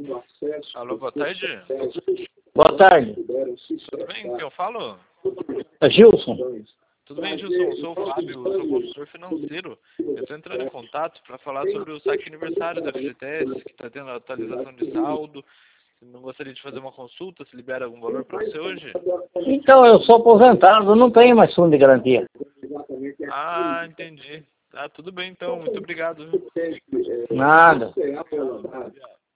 Alô, boa tarde. Boa tarde. Tudo bem? Quem eu falo? É Gilson. Tudo bem, Gilson? Eu sou o Fábio, eu sou consultor financeiro. Eu estou entrando em contato para falar sobre o saque aniversário da FGTS, que está tendo atualização de saldo. Você não gostaria de fazer uma consulta? Se libera algum valor para você hoje? Então, eu sou aposentado, não tenho mais fundo de garantia. Ah, entendi. Tá, tudo bem então. Muito obrigado, viu? Nada.